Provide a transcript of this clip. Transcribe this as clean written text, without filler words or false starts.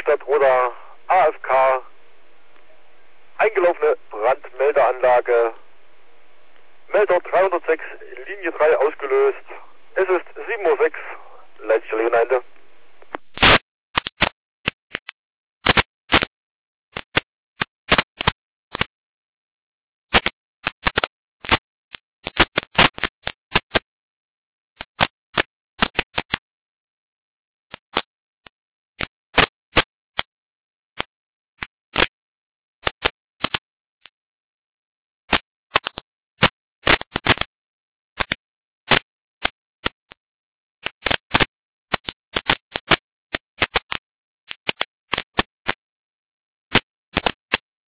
Werkstatt oder AFK. Eingelaufene Brandmeldeanlage. Melder 306, Linie 3 ausgelöst. Es ist 7:06 Uhr, Leitstelle Gemeinde.